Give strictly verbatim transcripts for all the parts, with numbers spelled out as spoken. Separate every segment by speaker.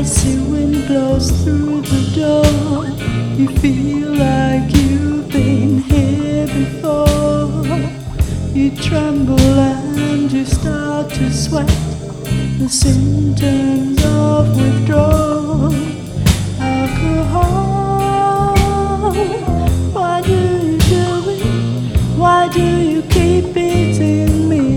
Speaker 1: icy wind blows through the door. You feel like you've been here before. You tremble and you start to sweat, the symptoms of withdrawal. Alcohol, why do you do it? Why do you keep beating me?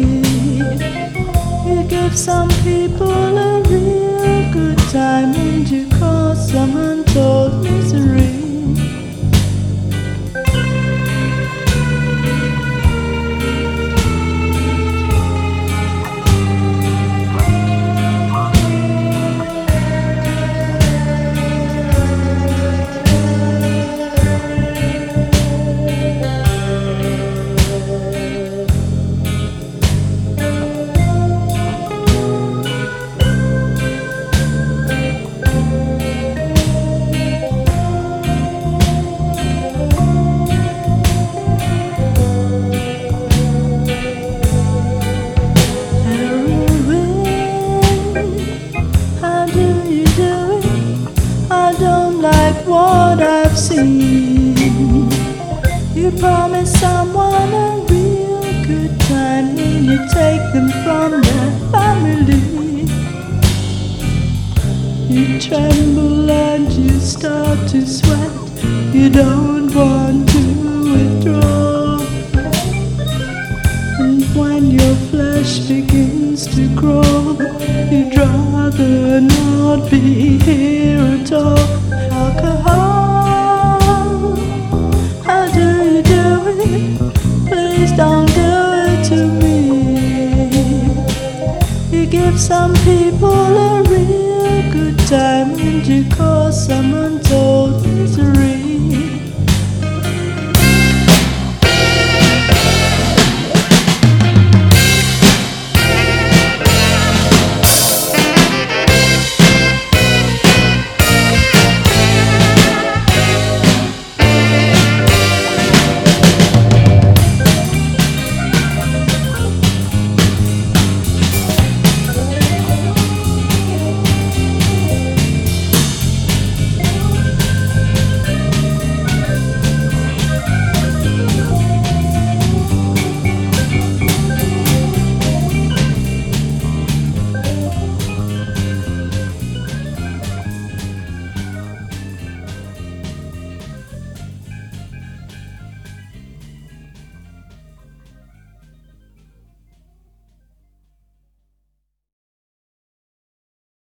Speaker 1: You give some people a real good time and you cause some untold misery. What I've seen, you promise someone a real good time when you take them from their family. You tremble and you start to sweat. You don't want to withdraw. And when your flesh begins to crawl, you'd rather not be here at all. Alcohol, how do you do it? Please don't do it to me. You give some people a real good time and you cause some untold misery.